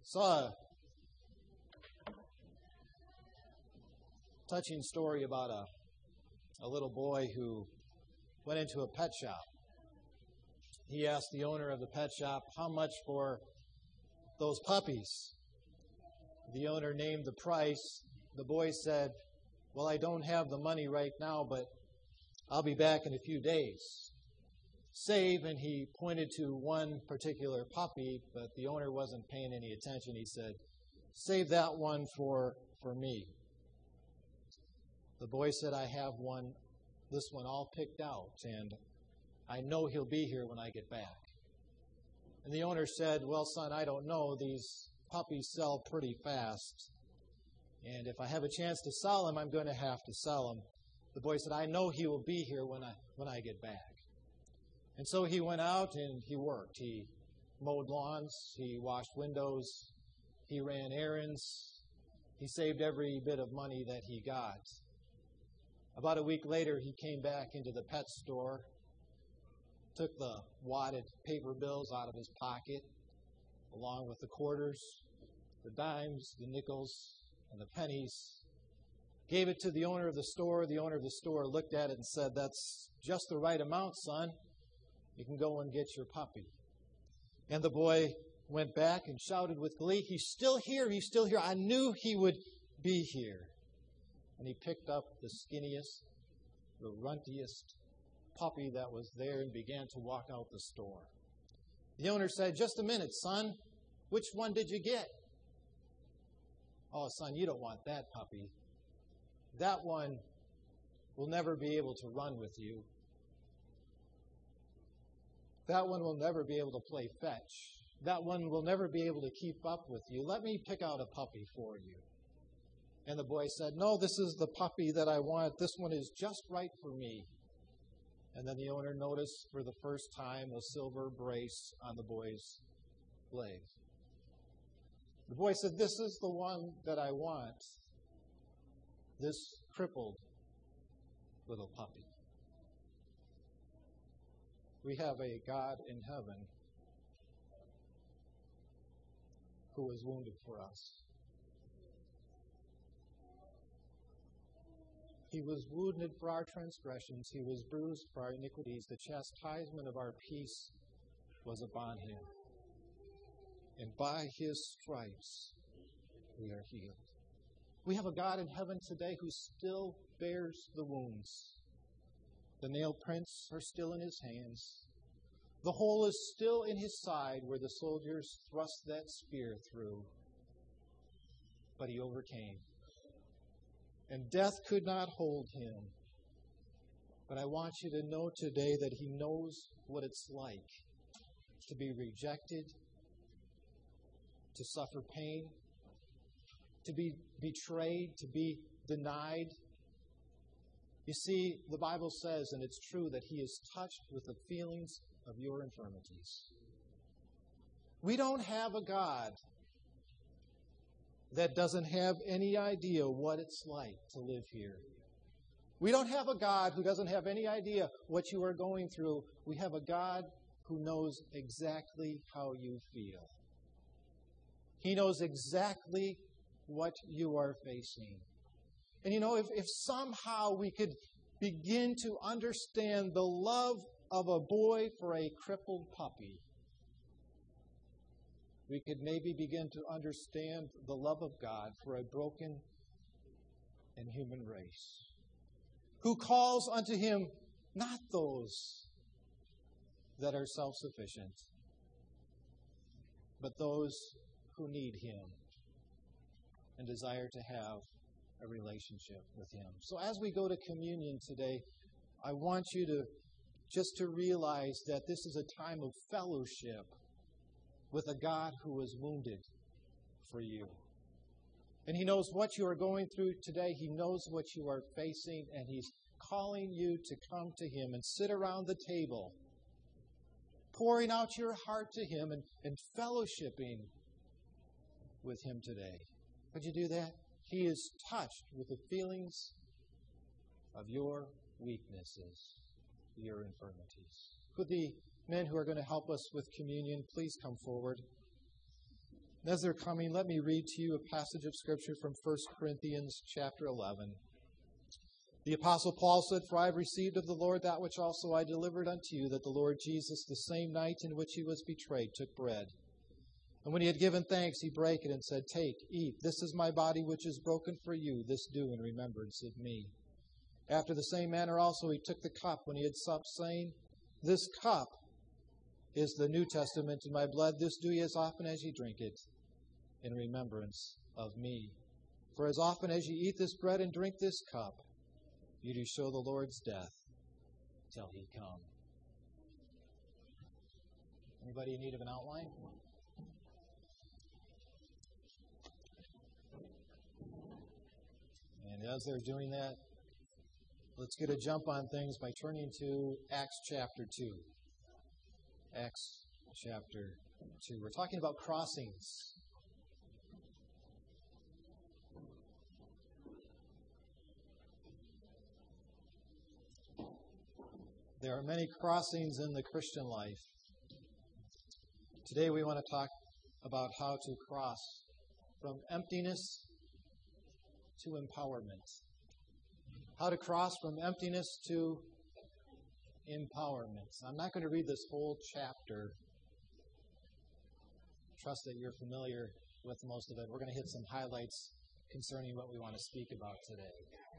Saw a touching story about a little boy who went into a pet shop. He asked the owner of the pet shop how much for those puppies. The owner named the price. The boy said, "Well, I don't have the money right now, but I'll be back in a few days." Save, and he pointed to one particular puppy, but the owner wasn't paying any attention. He said, "Save that one for me." The boy said, "I have this one all picked out, and I know he'll be here when I get back." And the owner said, "Well, son, I don't know. These puppies sell pretty fast. And if I have a chance to sell them, I'm going to have to sell them." The boy said, "I know he will be here when I get back." And so he went out and he worked. He mowed lawns. He washed windows. He ran errands. He saved every bit of money that he got. About a week later, he came back into the pet store, took the wadded paper bills out of his pocket, along with the quarters, the dimes, the nickels, and the pennies, gave it to the owner of the store. The owner of the store looked at it and said, "That's just the right amount, son. You can go and get your puppy." And the boy went back and shouted with glee, "He's still here, he's still here. I knew he would be here." And he picked up the skinniest, the runtiest puppy that was there and began to walk out the store. The owner said, "Just a minute, son. Which one did you get?" "Oh, son, you don't want that puppy. That one will never be able to run with you. That one will never be able to play fetch. That one will never be able to keep up with you. Let me pick out a puppy for you." And the boy said, "No, this is the puppy that I want. This one is just right for me." And then the owner noticed for the first time a silver brace on the boy's leg. The boy said, "This is the one that I want. This crippled little puppy." We have a God in heaven who was wounded for us. He was wounded for our transgressions. He was bruised for our iniquities. The chastisement of our peace was upon him. And by his stripes we are healed. We have a God in heaven today who still bears the wounds. The nail prints are still in his hands. The hole is still in his side where the soldiers thrust that spear through. But he overcame. And death could not hold him. But I want you to know today that he knows what it's like to be rejected, to suffer pain, to be betrayed, to be denied. You see, the Bible says, and it's true, that he is touched with the feelings of your infirmities. We don't have a God that doesn't have any idea what it's like to live here. We don't have a God who doesn't have any idea what you are going through. We have a God who knows exactly how you feel. He knows exactly what you are facing. And you know, if somehow we could begin to understand the love of a boy for a crippled puppy, we could maybe begin to understand the love of God for a broken and human race, who calls unto him not those that are self-sufficient, but those who need him and desire to have a relationship with him. So as we go to communion today, I want you to realize that this is a time of fellowship with a God who was wounded for you. And he knows what you are going through today. He knows what you are facing, and he's calling you to come to him and sit around the table, pouring out your heart to him and fellowshipping with him today. Could you do that? He is touched with the feelings of your weaknesses, your infirmities. Could the men who are going to help us with communion please come forward? As they're coming, let me read to you a passage of Scripture from 1 Corinthians chapter 11. The Apostle Paul said, "For I have received of the Lord that which also I delivered unto you, that the Lord Jesus, the same night in which he was betrayed, took bread. And when he had given thanks, he brake it and said, Take, eat, this is my body which is broken for you. This do in remembrance of me. After the same manner also he took the cup when he had supped, saying, This cup is the New Testament in my blood. This do ye as often as ye drink it, in remembrance of me. For as often as ye eat this bread and drink this cup, you do show the Lord's death till he come." Anybody in need of an outline? And as they're doing that, let's get a jump on things by turning to Acts chapter 2. Acts chapter 2. We're talking about crossings. There are many crossings in the Christian life. Today we want to talk about how to cross from emptiness to empowerment. How to cross from emptiness to empowerment. I'm not going to read this whole chapter. Trust that you're familiar with most of it. We're going to hit some highlights concerning what we want to speak about today.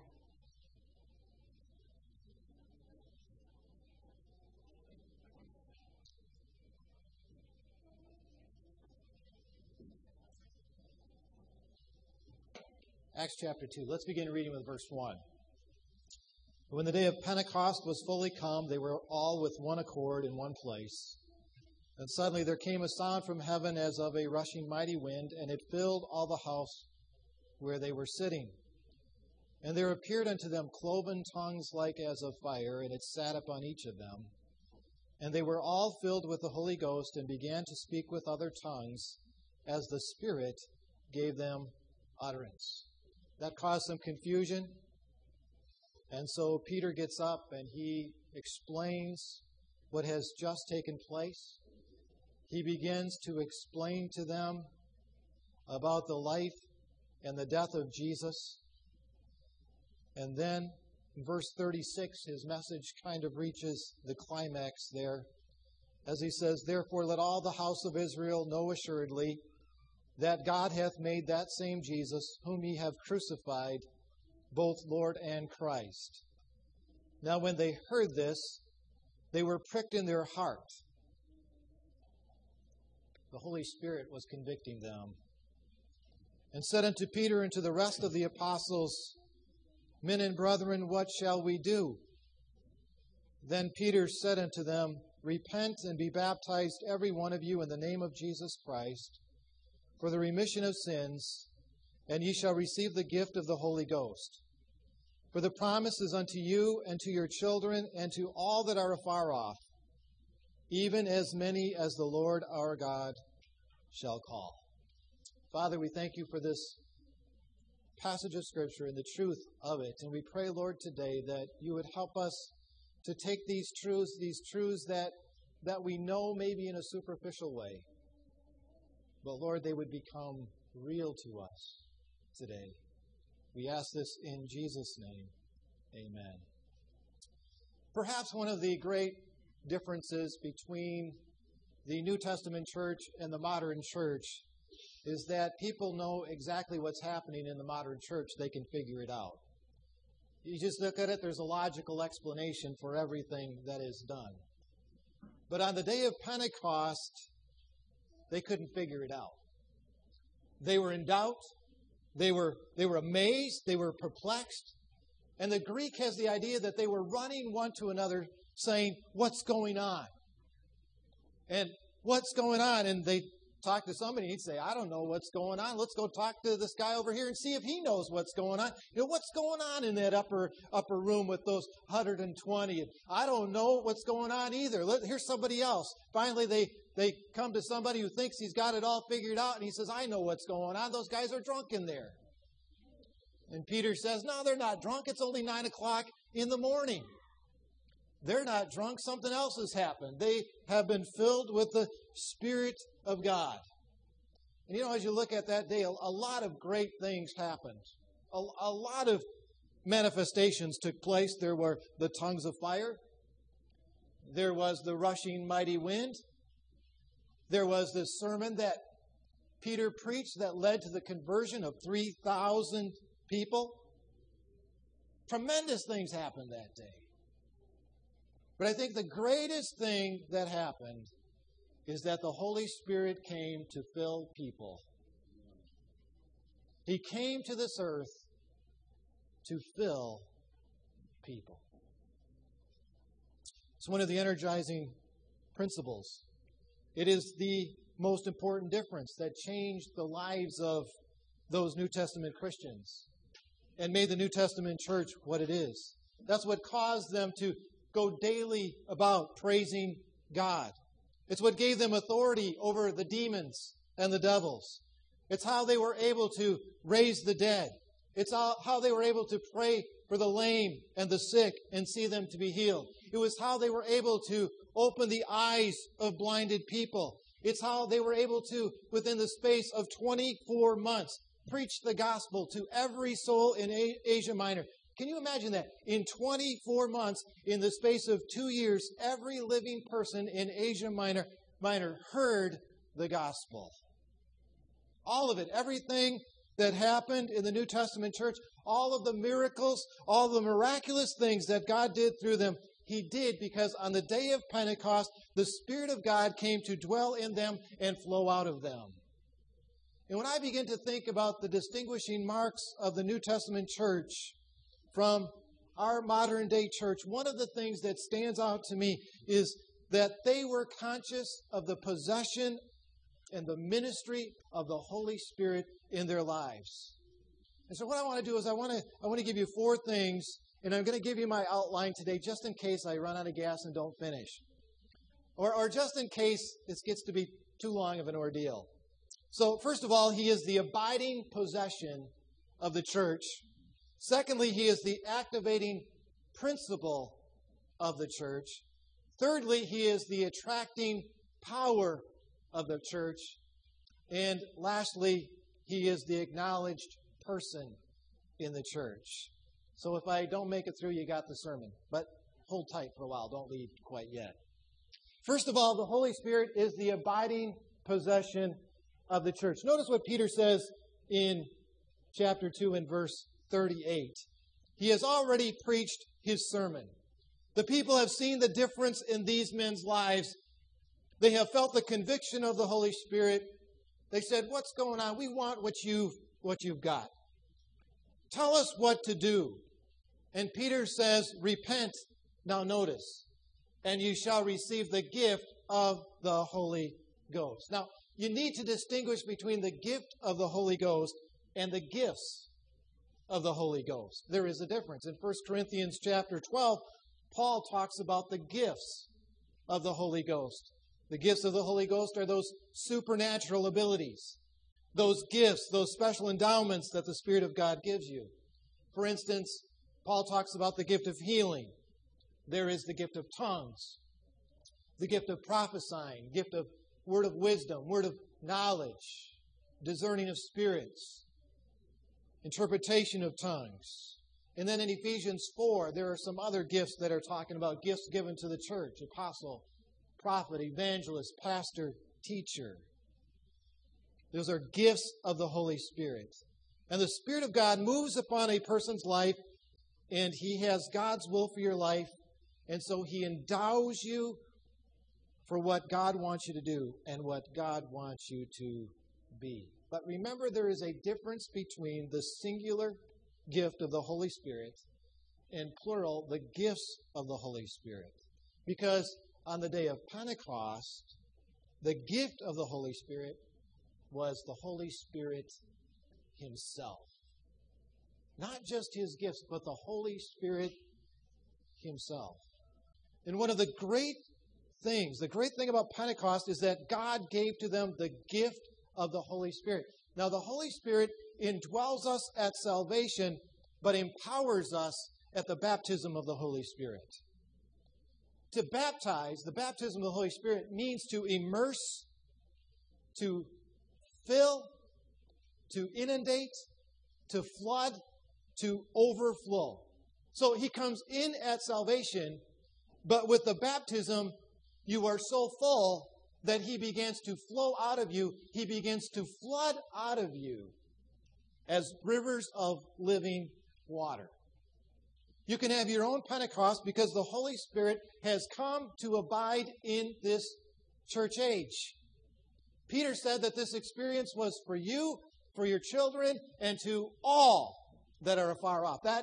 Acts chapter 2. Let's begin reading with verse 1. When the day of Pentecost was fully come, they were all with one accord in one place. And suddenly there came a sound from heaven as of a rushing mighty wind, and it filled all the house where they were sitting. And there appeared unto them cloven tongues like as of fire, and it sat upon each of them. And they were all filled with the Holy Ghost, and began to speak with other tongues, as the Spirit gave them utterance. That caused some confusion. And so Peter gets up and he explains what has just taken place. He begins to explain to them about the life and the death of Jesus. And then in verse 36, his message kind of reaches the climax there, as he says, "Therefore let all the house of Israel know assuredly that God hath made that same Jesus, whom ye have crucified, both Lord and Christ." Now when they heard this, they were pricked in their heart. The Holy Spirit was convicting them. And said unto Peter and to the rest of the apostles, "Men and brethren, what shall we do?" Then Peter said unto them, "Repent and be baptized every one of you in the name of Jesus Christ, for the remission of sins, and ye shall receive the gift of the Holy Ghost. For the promise is unto you and to your children and to all that are afar off, even as many as the Lord our God shall call." Father, we thank you for this passage of Scripture and the truth of it. And we pray, Lord, today that you would help us to take these truths that we know maybe in a superficial way. But Lord, they would become real to us today. We ask this in Jesus' name. Amen. Perhaps one of the great differences between the New Testament church and the modern church is that people know exactly what's happening in the modern church. They can figure it out. You just look at it, there's a logical explanation for everything that is done. But on the day of Pentecost, they couldn't figure it out. They were in doubt. They were amazed. They were perplexed. And the Greek has the idea that they were running one to another saying, "What's going on?" And what's going on? And they talk to somebody and he'd say, "I don't know what's going on. Let's go talk to this guy over here and see if he knows what's going on. You know, what's going on in that upper room with those 120? And I don't know what's going on either. Here's somebody else." Finally, they come to somebody who thinks he's got it all figured out, and he says, "I know what's going on. Those guys are drunk in there." And Peter says, "No, they're not drunk. It's only 9 o'clock in the morning. They're not drunk. Something else has happened. They have been filled with the Spirit of God." And as you look at that day, a lot of great things happened. A lot of manifestations took place. There were the tongues of fire. There was the rushing mighty wind. There was this sermon that Peter preached that led to the conversion of 3,000 people. Tremendous things happened that day. But I think the greatest thing that happened is that the Holy Spirit came to fill people. He came to this earth to fill people. It's one of the energizing principles. It is the most important difference that changed the lives of those New Testament Christians and made the New Testament church what it is. That's what caused them to go daily about praising God. It's what gave them authority over the demons and the devils. It's how they were able to raise the dead. It's how they were able to pray for the lame and the sick and see them to be healed. It was how they were able to open the eyes of blinded people. It's how they were able to, within the space of 24 months, preach the gospel to every soul in Asia Minor. Can you imagine that? In 24 months, in the space of 2 years, every living person in Asia Minor heard the gospel. All of it, everything that happened in the New Testament church, all of the miracles, all the miraculous things that God did through them, He did because on the day of Pentecost, the Spirit of God came to dwell in them and flow out of them. And when I begin to think about the distinguishing marks of the New Testament church from our modern day church, one of the things that stands out to me is that they were conscious of the possession and the ministry of the Holy Spirit in their lives. And so what I want to do is I want to give you 4 things, and I'm going to give you my outline today just in case I run out of gas and don't finish. Or just in case this gets to be too long of an ordeal. So first of all, He is the abiding possession of the church. Secondly, He is the activating principle of the church. Thirdly, He is the attracting power of the church. And lastly, He is the acknowledged person in the church. So if I don't make it through, you got the sermon. But hold tight for a while. Don't leave quite yet. First of all, the Holy Spirit is the abiding possession of the church. Notice what Peter says in chapter 2 and verse 38. He has already preached his sermon. The people have seen the difference in these men's lives. They have felt the conviction of the Holy Spirit. They said, "What's going on? We want what you've got. Tell us what to do." And Peter says, "Repent," now notice, "and you shall receive the gift of the Holy Ghost." Now, you need to distinguish between the gift of the Holy Ghost and the gifts of the Holy Ghost. There is a difference. In 1 Corinthians chapter 12, Paul talks about the gifts of the Holy Ghost. The gifts of the Holy Ghost are those supernatural abilities, those gifts, those special endowments that the Spirit of God gives you. For instance, Paul talks about the gift of healing. There is the gift of tongues, the gift of prophesying, gift of word of wisdom, word of knowledge, discerning of spirits, interpretation of tongues. And then in Ephesians 4, there are some other gifts that are talking about gifts given to the church: apostle, prophet, evangelist, pastor, teacher. Those are gifts of the Holy Spirit. And the Spirit of God moves upon a person's life, and He has God's will for your life. And so He endows you for what God wants you to do and what God wants you to be. But remember, there is a difference between the singular gift of the Holy Spirit and plural, the gifts of the Holy Spirit. Because on the day of Pentecost, the gift of the Holy Spirit was the Holy Spirit Himself. Not just His gifts, but the Holy Spirit Himself. And one of the great thing about Pentecost is that God gave to them the gift of the Holy Spirit. Now, the Holy Spirit indwells us at salvation, but empowers us at the baptism of the Holy Spirit. To baptize, the baptism of the Holy Spirit means to immerse, to fill, to inundate, to flood, to overflow. So he comes in at salvation, but with the baptism, you are so full that he begins to flow out of you. He begins to flood out of you as rivers of living water. You can have your own Pentecost because the Holy Spirit has come to abide in this church age. Peter said that this experience was for you, for your children, and to all that are afar off. That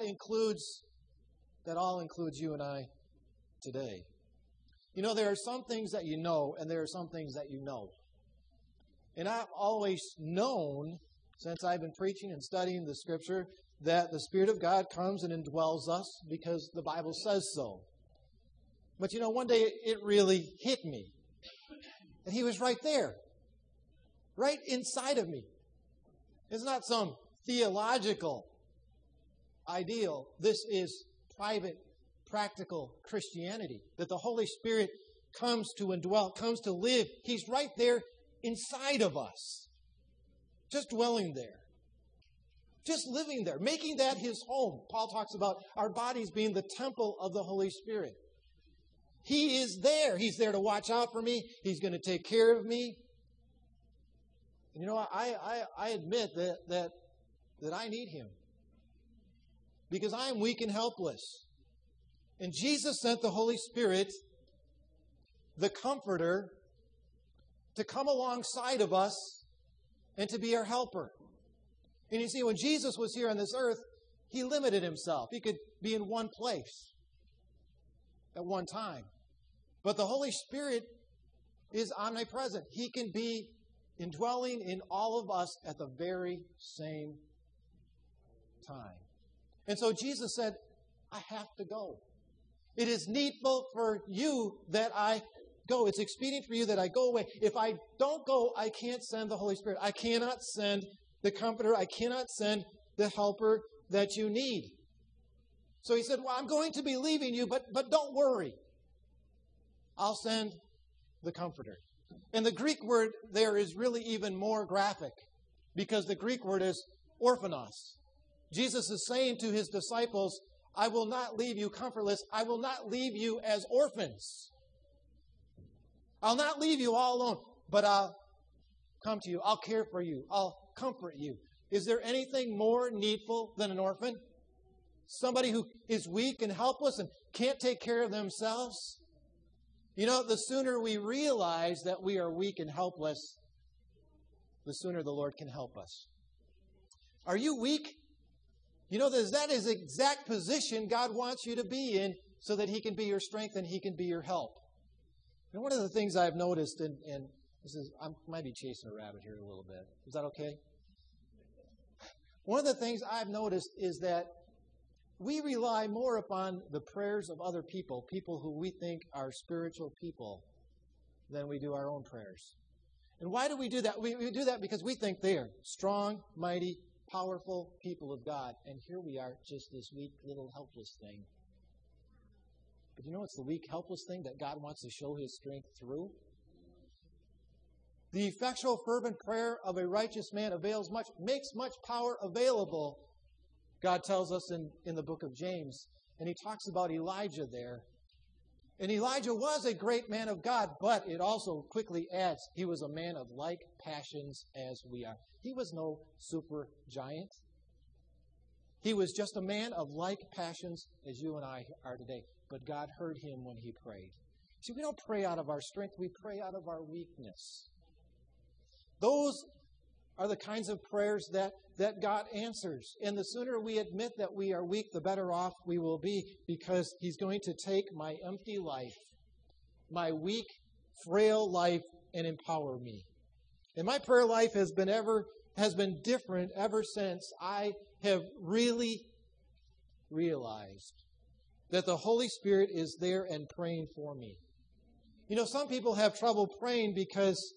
all includes you and I today. You know, there are some things that you know, and there are some things that you know. And I've always known, since I've been preaching and studying the Scripture, that the Spirit of God comes and indwells us because the Bible says so. But you know, one day it really hit me. And he was right there, right inside of me. It's not some theological ideal. This is private, practical Christianity. That the Holy Spirit comes to indwell, comes to live. He's right there inside of us. Just dwelling there. Just living there. Making that his home. Paul talks about our bodies being the temple of the Holy Spirit. He is there. He's there to watch out for me. He's going to take care of me. And you know, I admit that I need him. Because I am weak and helpless. And Jesus sent the Holy Spirit, the Comforter, to come alongside of us and to be our helper. And you see, when Jesus was here on this earth, he limited himself. He could be in one place at one time. But the Holy Spirit is omnipresent. He can be indwelling in all of us at the very same time. And so Jesus said, I have to go. It is needful for you that I go. It's expedient for you that I go away. If I don't go, I can't send the Holy Spirit. I cannot send the Comforter. I cannot send the helper that you need. So he said, well, I'm going to be leaving you, but don't worry. I'll send the Comforter. And the Greek word there is really even more graphic because the Greek word is orphanos. Jesus is saying to his disciples, I will not leave you comfortless. I will not leave you as orphans. I'll not leave you all alone, but I'll come to you. I'll care for you. I'll comfort you. Is there anything more needful than an orphan? Somebody who is weak and helpless and can't take care of themselves? You know, the sooner we realize that we are weak and helpless, the sooner the Lord can help us. Are you weak? You know, that is the exact position God wants you to be in so that he can be your strength and he can be your help. And one of the things I've noticed, and this is, I might be chasing a rabbit here a little bit. Is that okay? One of the things I've noticed is that we rely more upon the prayers of other people, people who we think are spiritual people, than we do our own prayers. And why do we do that? We do that because we think they are strong, mighty, powerful people of God. And here we are, just this weak, little, helpless thing. But you know what's the weak, helpless thing that God wants to show his strength through? The effectual, fervent prayer of a righteous man avails much, makes much power available, God tells us in the book of James. And he talks about Elijah there. And Elijah was a great man of God, but it also quickly adds, he was a man of like passions as we are. He was no super giant. He was just a man of like passions as you and I are today. But God heard him when he prayed. See, we don't pray out of our strength, we pray out of our weakness. Those are the kinds of prayers that God answers. And the sooner we admit that we are weak, the better off we will be, because he's going to take my empty life, my weak, frail life, and empower me. And my prayer life has been different ever since I have really realized that the Holy Spirit is there and praying for me. You know, some people have trouble praying because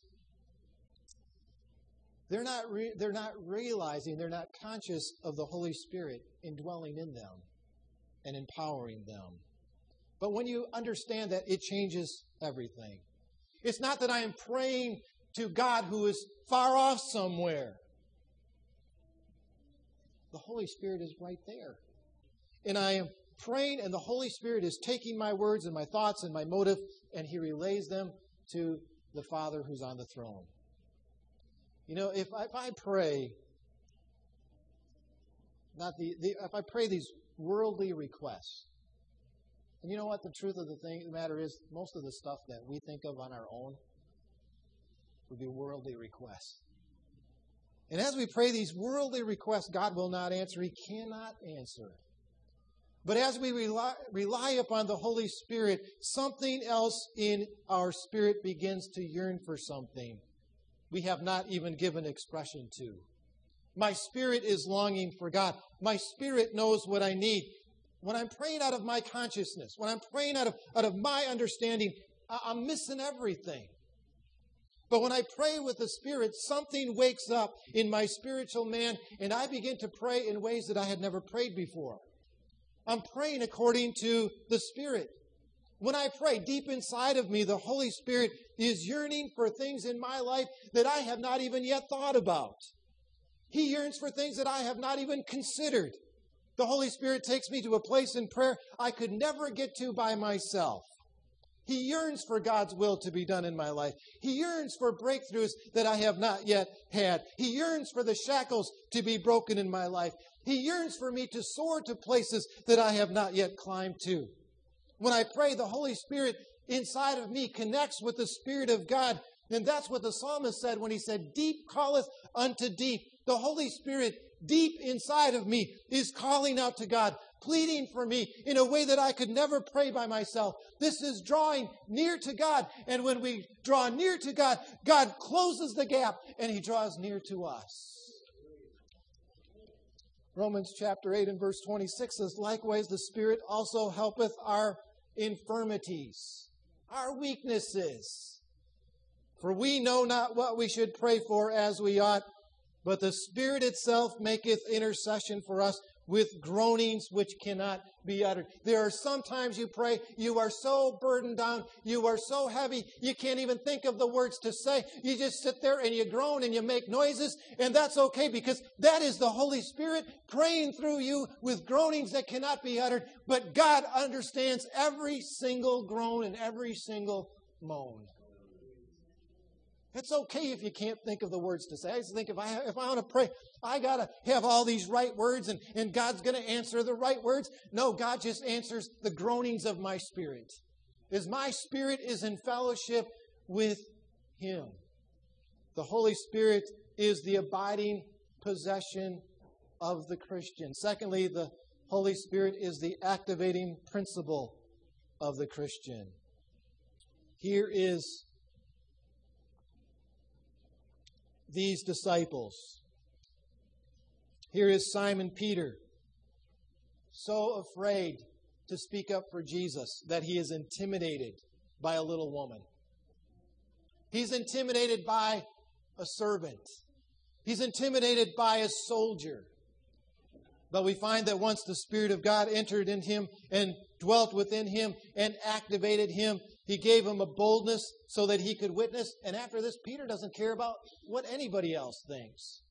they're not realizing, they're not conscious of the Holy Spirit indwelling in them and empowering them. But when you understand that, it changes everything. It's not that I am praying to God who is far off somewhere. The Holy Spirit is right there. And I am praying, and the Holy Spirit is taking my words and my thoughts and my motive, and He relays them to the Father who's on the throne. You know, if I pray, if I pray these worldly requests, and you know what the truth of the matter is, most of the stuff that we think of on our own would be worldly requests. And as we pray these worldly requests, God will not answer. He cannot answer. But as we rely upon the Holy Spirit, something else in our spirit begins to yearn for something we have not even given expression to. My spirit is longing for God. My spirit knows what I need. When I'm praying out of my consciousness, when I'm praying out of my understanding, I'm missing everything. But when I pray with the Spirit, something wakes up in my spiritual man, and I begin to pray in ways that I had never prayed before. I'm praying according to the Spirit. When I pray, deep inside of me, the Holy Spirit is yearning for things in my life that I have not even yet thought about. He yearns for things that I have not even considered. The Holy Spirit takes me to a place in prayer I could never get to by myself. He yearns for God's will to be done in my life. He yearns for breakthroughs that I have not yet had. He yearns for the shackles to be broken in my life. He yearns for me to soar to places that I have not yet climbed to. When I pray, the Holy Spirit inside of me connects with the Spirit of God. And that's what the psalmist said when he said, "Deep calleth unto deep." The Holy Spirit deep inside of me is calling out to God, pleading for me in a way that I could never pray by myself. This is drawing near to God. And when we draw near to God, God closes the gap and He draws near to us. Romans chapter 8 and verse 26 says, "Likewise the Spirit also helpeth our infirmities," our weaknesses. "For we know not what we should pray for as we ought, but the Spirit itself maketh intercession for us with groanings which cannot be uttered." There are some times you pray, you are so burdened down, you are so heavy, you can't even think of the words to say. You just sit there and you groan and you make noises, and that's okay because that is the Holy Spirit praying through you with groanings that cannot be uttered. But God understands every single groan and every single moan. It's okay if you can't think of the words to say. I just think if I want to pray, I got to have all these right words and God's going to answer the right words. No, God just answers the groanings of my spirit. As my spirit is in fellowship with Him. The Holy Spirit is the abiding possession of the Christian. Secondly, the Holy Spirit is the activating principle of the Christian. Here is these disciples. Here is Simon Peter, so afraid to speak up for Jesus that he is intimidated by a little woman. He's intimidated by a servant. He's intimidated by a soldier. But we find that once the Spirit of God entered in him and dwelt within him and activated him, He gave him a boldness so that he could witness. And after this, Peter doesn't care about what anybody else thinks.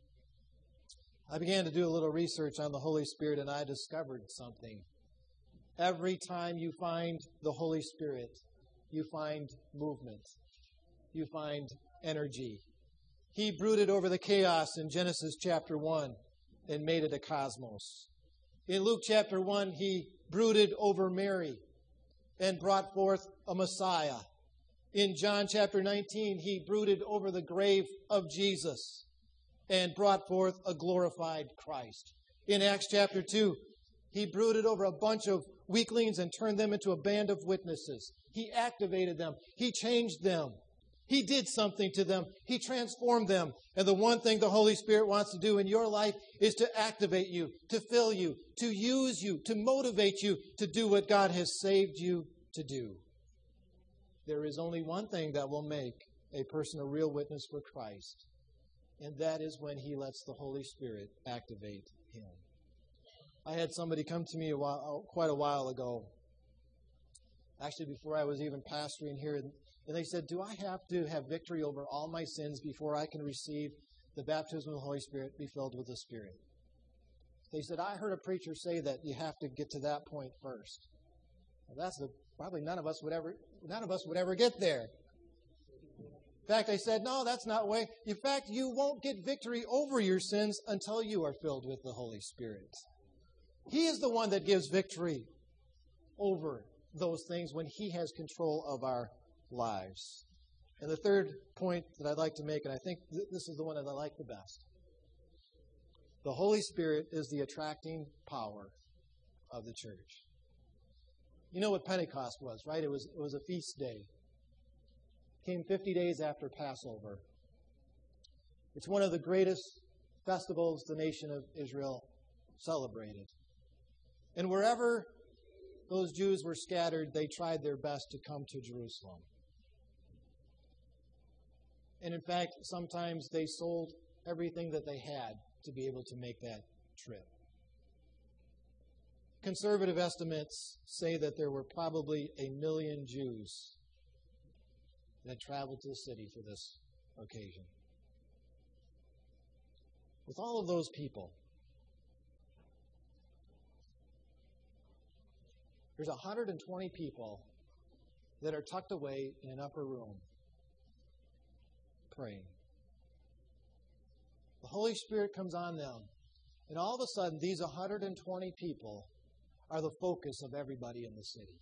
I began to do a little research on the Holy Spirit, and I discovered something. Every time you find the Holy Spirit, you find movement. You find energy. He brooded over the chaos in Genesis chapter 1 and made it a cosmos. In Luke chapter 1, He brooded over Mary and brought forth a Messiah. In John chapter 19, He brooded over the grave of Jesus and brought forth a glorified Christ. In Acts chapter 2, He brooded over a bunch of weaklings and turned them into a band of witnesses. He activated them. He changed them. He did something to them. He transformed them. And the one thing the Holy Spirit wants to do in your life is to activate you, to fill you, to use you, to motivate you to do what God has saved you to do. There is only one thing that will make a person a real witness for Christ, and that is when he lets the Holy Spirit activate him. I had somebody come to me quite a while ago, actually before I was even pastoring here And they said, do I have to have victory over all my sins before I can receive the baptism of the Holy Spirit, be filled with the Spirit? They said, I heard a preacher say that you have to get to that point first. Well, probably none of us would ever get there. In fact, they said, no, that's not the way. In fact, you won't get victory over your sins until you are filled with the Holy Spirit. He is the one that gives victory over those things when He has control of our lives. And the third point that I'd like to make, and I think this is the one that I like the best. The Holy Spirit is the attracting power of the church. You know what Pentecost was, right? It was a feast day. It came 50 days after Passover. It's one of the greatest festivals the nation of Israel celebrated. And wherever those Jews were scattered, they tried their best to come to Jerusalem. And in fact, sometimes they sold everything that they had to be able to make that trip. Conservative estimates say that there were probably 1 million Jews that traveled to the city for this occasion. With all of those people, there's 120 people that are tucked away in an upper room praying. The Holy Spirit comes on them, and all of a sudden, these 120 people are the focus of everybody in the city.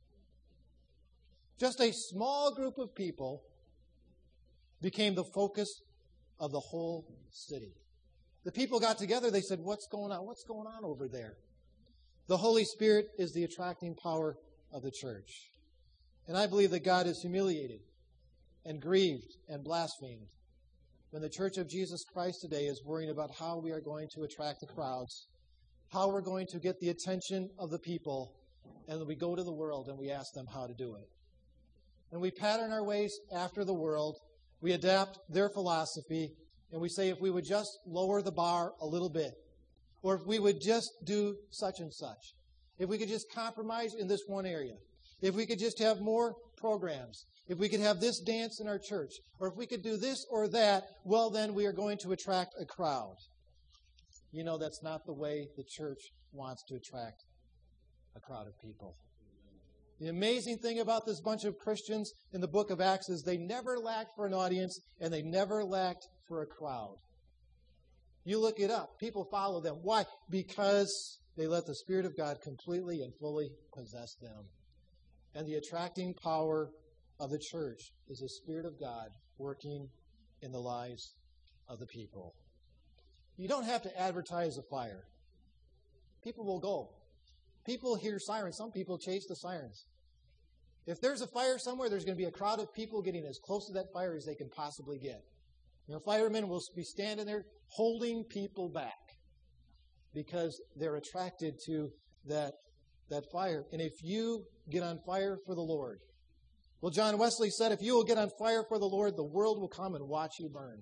Just a small group of people became the focus of the whole city. The people got together, they said, what's going on? What's going on over there? The Holy Spirit is the attracting power of the church. And I believe that God is humiliated and grieved and blasphemed when the Church of Jesus Christ today is worrying about how we are going to attract the crowds, how we're going to get the attention of the people, and then we go to the world and we ask them how to do it. And we pattern our ways after the world, we adapt their philosophy, and we say if we would just lower the bar a little bit, or if we would just do such and such, if we could just compromise in this one area, if we could just have more programs, if we could have this dance in our church, or if we could do this or that, well, then we are going to attract a crowd. You know, that's not the way the church wants to attract a crowd of people. The amazing thing about this bunch of Christians in the book of Acts is they never lacked for an audience and they never lacked for a crowd. You look it up. People follow them. Why? Because they let the Spirit of God completely and fully possess them. And the attracting power of the church is the Spirit of God working in the lives of the people. You don't have to advertise a fire. People will go. People hear sirens. Some people chase the sirens. If there's a fire somewhere, there's going to be a crowd of people getting as close to that fire as they can possibly get. You know, firemen will be standing there holding people back because they're attracted to that fire. And if you get on fire for the Lord, well, John Wesley said, if you will get on fire for the Lord, the world will come and watch you burn.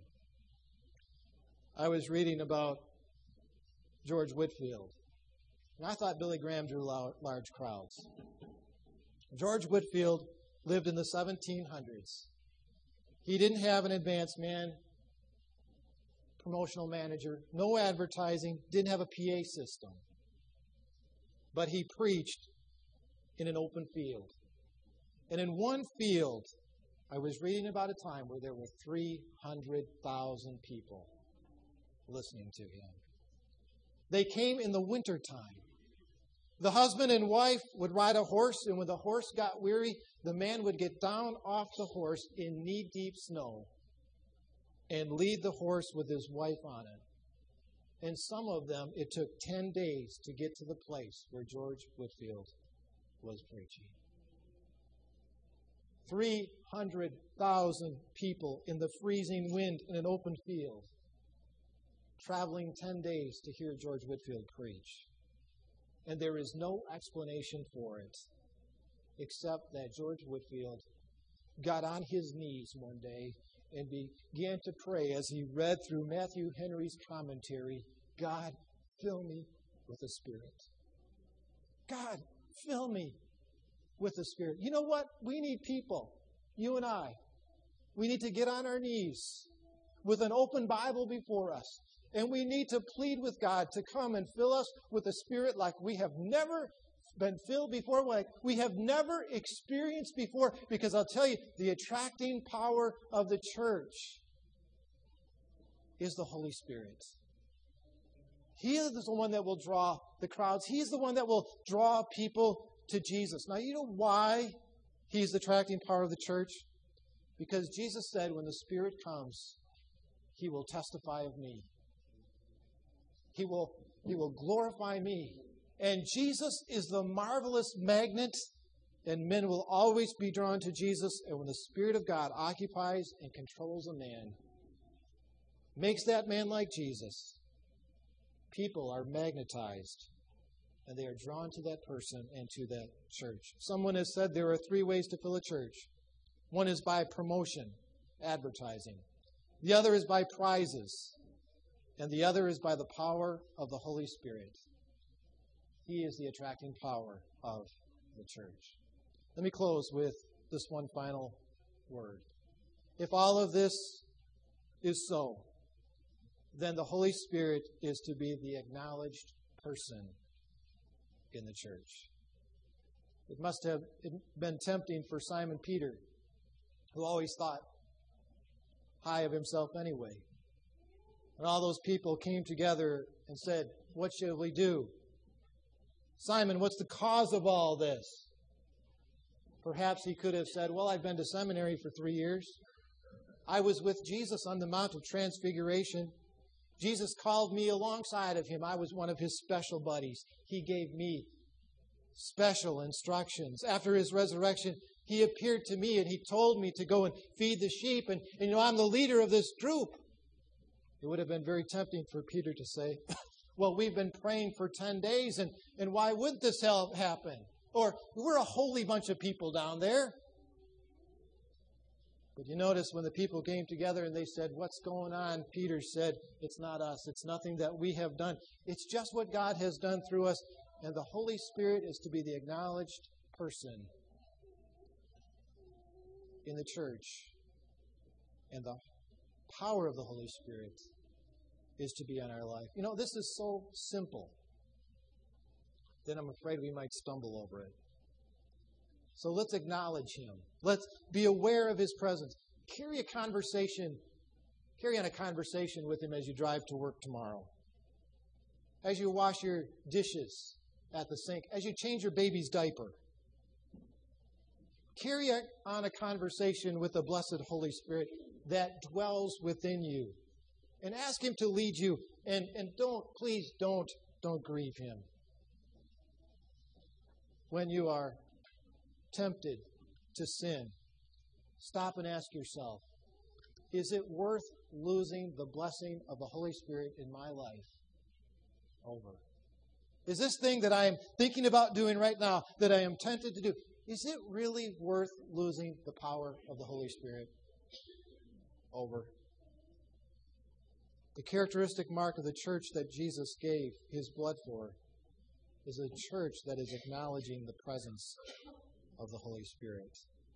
I was reading about George Whitefield, and I thought Billy Graham drew large crowds. George Whitefield lived in the 1700s. He didn't have an advanced man, promotional manager, no advertising, didn't have a PA system. But he preached in an open field. And in one field, I was reading about a time where there were 300,000 people listening to him. They came in the wintertime. The husband and wife would ride a horse, and when the horse got weary, the man would get down off the horse in knee-deep snow and lead the horse with his wife on it. And some of them, it took 10 days to get to the place where George Whitefield was preaching. 300,000 people in the freezing wind in an open field, traveling 10 days to hear George Whitefield preach. And there is no explanation for it, except that George Whitefield got on his knees one day and began to pray as he read through Matthew Henry's commentary, God, fill me with the Spirit. God, fill me with the Spirit. You know what? We need people you and I, we need to get on our knees with an open Bible before us. And we need to plead with God to come and fill us with the Spirit like we have never been filled before, like we have never experienced before. Because I'll tell you, the attracting power of the church is the Holy Spirit. He is the one that will draw the crowds. He's the one that will draw people to Jesus. Now, you know why He's the attracting power of the church? Because Jesus said, when the Spirit comes, He will testify of me. He will glorify me. And Jesus is the marvelous magnet, and men will always be drawn to Jesus. And when the Spirit of God occupies and controls a man, makes that man like Jesus, people are magnetized, and they are drawn to that person and to that church. Someone has said there are 3 ways to fill a church. One is by promotion, advertising. The other is by prizes. And the other is by the power of the Holy Spirit. He is the attracting power of the church. Let me close with this one final word. If all of this is so, then the Holy Spirit is to be the acknowledged person in the church. It must have been tempting for Simon Peter, who always thought high of himself anyway. And all those people came together and said, what shall we do? Simon, what's the cause of all this? Perhaps he could have said, well, I've been to seminary for 3 years. I was with Jesus on the Mount of Transfiguration. Jesus called me alongside of Him. I was one of His special buddies. He gave me special instructions. After His resurrection, He appeared to me and He told me to go and feed the sheep. And I'm the leader of this group. It would have been very tempting for Peter to say, well, we've been praying for 10 days, and why would this happen? Or, we're a holy bunch of people down there. But you notice when the people came together and they said, what's going on? Peter said, it's not us. It's nothing that we have done. It's just what God has done through us. And the Holy Spirit is to be the acknowledged person in the church. And the power of the Holy Spirit is to be on our life. This is so simple that I'm afraid we might stumble over it. So let's acknowledge Him. Let's be aware of His presence. Carry on a conversation with Him as you drive to work tomorrow. As you wash your dishes at the sink. As you change your baby's diaper. Carry on a conversation with the blessed Holy Spirit that dwells within you. And ask Him to lead you. And please don't grieve Him. When you are tempted to sin, stop and ask yourself, is it worth losing the blessing of the Holy Spirit in my life over? Is this thing that I am thinking about doing right now, that I am tempted to do, is it really worth losing the power of the Holy Spirit over? The characteristic mark of the church that Jesus gave His blood for is a church that is acknowledging the presence of the Holy Spirit.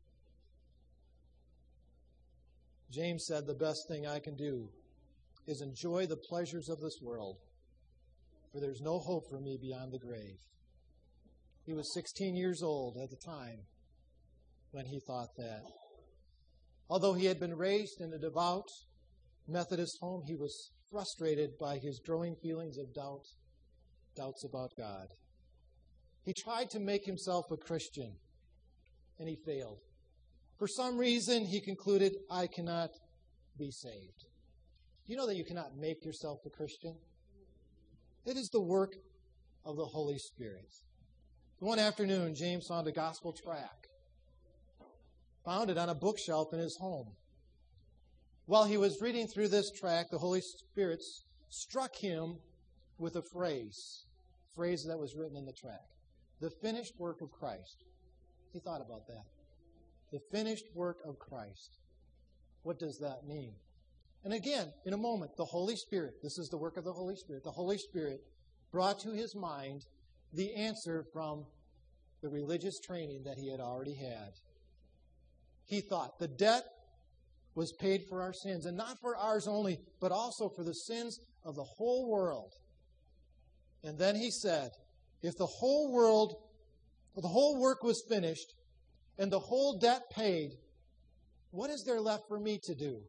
James said, the best thing I can do is enjoy the pleasures of this world, for there's no hope for me beyond the grave. He was 16 years old at the time when he thought that. Although he had been raised in a devout Methodist home, he was frustrated by his growing feelings of doubts about God. He tried to make himself a Christian, and he failed. For some reason, he concluded, I cannot be saved. Do you know that you cannot make yourself a Christian? It is the work of the Holy Spirit. One afternoon, James found a gospel tract, found it on a bookshelf in his home. While he was reading through this tract, the Holy Spirit struck him with a phrase that was written in the tract. The finished work of Christ. He thought about that. The finished work of Christ. What does that mean? And again, in a moment, the Holy Spirit, this is the work of the Holy Spirit, the Holy Spirit brought to his mind the answer from the religious training that he had already had. He thought the debt was paid for our sins, and not for ours only, but also for the sins of the whole world. And then he said, if the whole work was finished, and the whole debt paid, what is there left for me to do?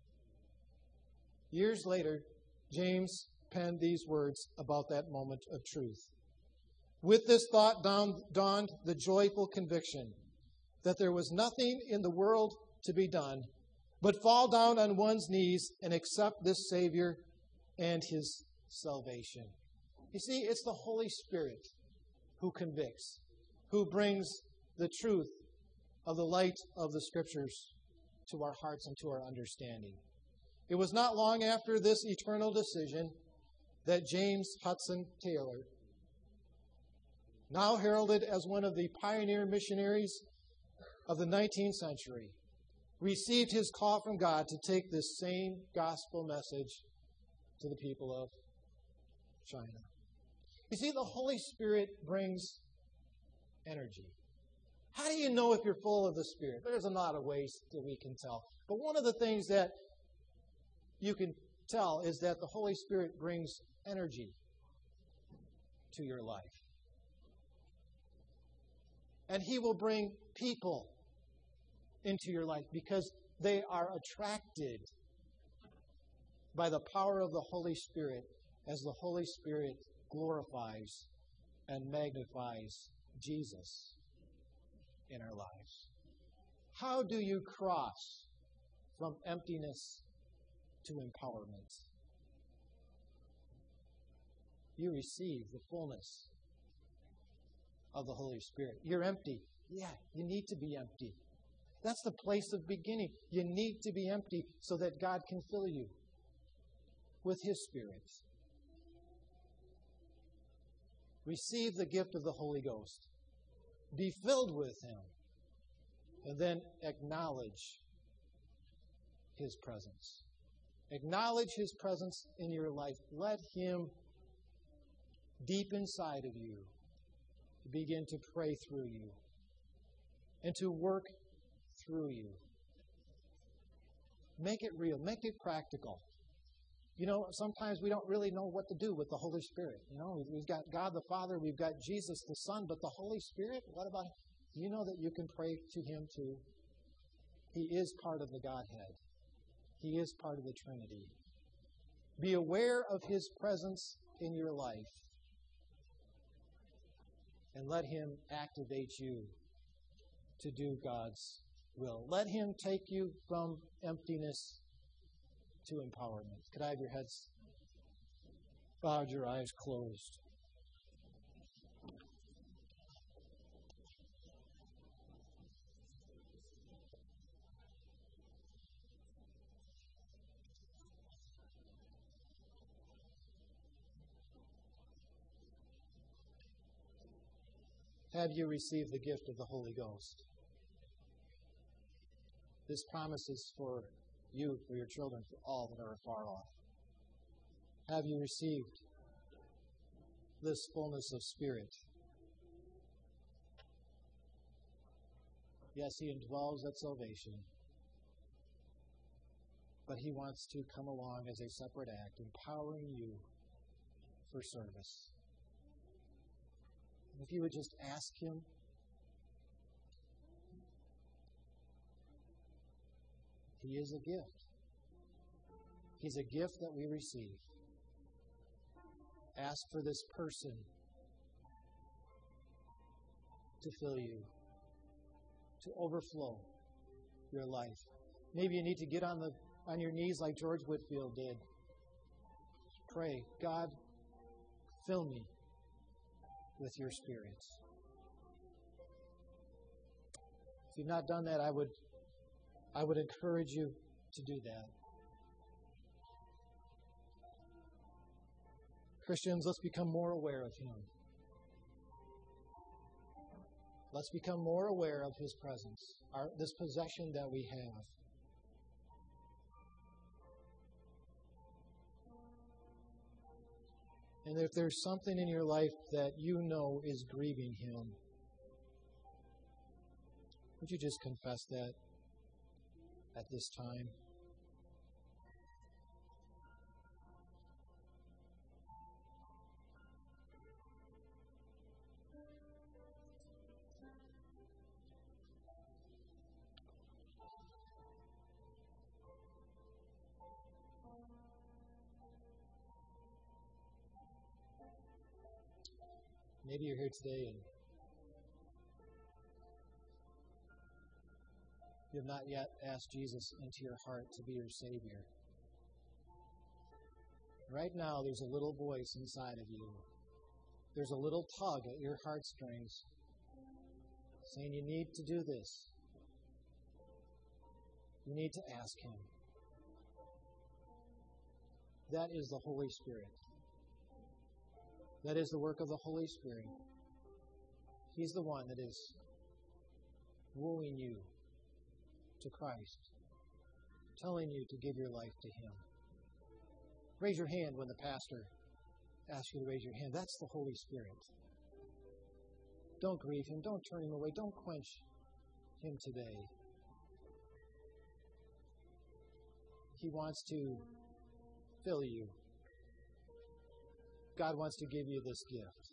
Years later, James penned these words about that moment of truth. With this thought dawned the joyful conviction that there was nothing in the world to be done but fall down on one's knees and accept this Savior and His salvation. You see, it's the Holy Spirit who convicts, who brings the truth of the light of the Scriptures to our hearts and to our understanding. It was not long after this eternal decision that James Hudson Taylor, now heralded as one of the pioneer missionaries of the 19th century, received his call from God to take this same gospel message to the people of China. You see, the Holy Spirit brings energy. How do you know if you're full of the Spirit? There's a lot of ways that we can tell. But one of the things that you can tell is that the Holy Spirit brings energy to your life. And He will bring people into your life because they are attracted by the power of the Holy Spirit as the Holy Spirit glorifies and magnifies Jesus in our lives. How do you cross from emptiness to empowerment? You receive the fullness of the Holy Spirit. You're empty. Yeah, you need to be empty. That's the place of beginning. You need to be empty so that God can fill you with His Spirit. Receive the gift of the Holy Ghost. Be filled with Him. And then acknowledge His presence. Acknowledge His presence in your life. Let Him, deep inside of you, begin to pray through you and to work through you. Make it real. Make it practical. You know, sometimes we don't really know what to do with the Holy Spirit. You know, we've got God the Father, we've got Jesus the Son, but the Holy Spirit, what about Him? Do you know that you can pray to Him too? He is part of the Godhead. He is part of the Trinity. Be aware of His presence in your life and let Him activate you to do God's will. Let Him take you from emptiness to empowerment. Could I have your heads bowed, your eyes closed? Have you received the gift of the Holy Ghost? This promise is for you, for your children, for all that are afar off. Have you received this fullness of Spirit? Yes, He indwells at salvation, but He wants to come along as a separate act, empowering you for service. If you would just ask Him, He is a gift. He's a gift that we receive. Ask for this person to fill you, to overflow your life. Maybe you need to get on your knees like George Whitefield did. Pray, God, fill me with your Spirit. If you've not done that, I would encourage you to do that. Christians, let's become more aware of Him. Let's become more aware of His presence, this possession that we have. And if there's something in your life that you know is grieving Him, would you just confess that at this time. Maybe you're here today and you have not yet asked Jesus into your heart to be your Savior. Right now, there's a little voice inside of you. There's a little tug at your heartstrings saying you need to do this. You need to ask Him. That is the Holy Spirit. That is the work of the Holy Spirit. He's the one that is wooing you to Christ, telling you to give your life to Him. Raise your hand when the pastor asks you to raise your hand. That's the Holy Spirit. Don't grieve Him. Don't turn Him away. Don't quench Him today. He wants to fill you. God wants to give you this gift.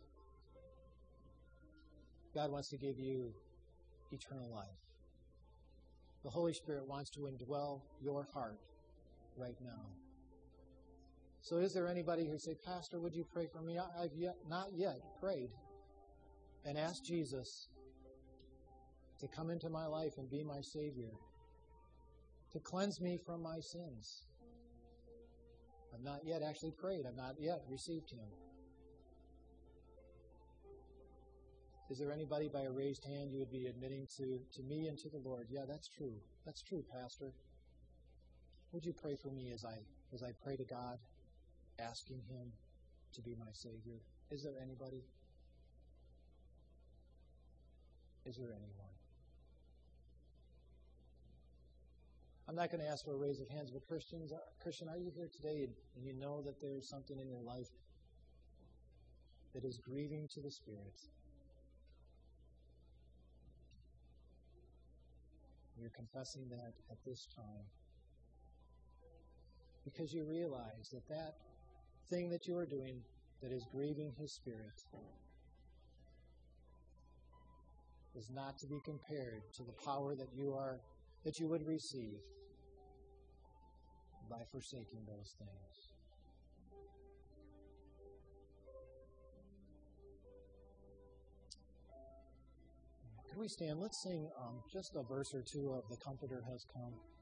God wants to give you eternal life. The Holy Spirit wants to indwell your heart right now. So is there anybody who say, Pastor, would you pray for me? I've not yet prayed and asked Jesus to come into my life and be my Savior, to cleanse me from my sins. I've not yet actually prayed. I've not yet received Him. Is there anybody by a raised hand you would be admitting to me and to the Lord? Yeah, that's true. That's true, Pastor. Would you pray for me as I pray to God, asking Him to be my Savior? Is there anybody? Is there anyone? I'm not going to ask for a raise of hands, but Christian, are you here today and you know that there's something in your life that is grieving to the Spirit? You're confessing that at this time because you realize that thing that you are doing that is grieving His Spirit is not to be compared to the power that you would receive by forsaking those things. Can we stand? Let's sing just a verse or two of The Comforter Has Come.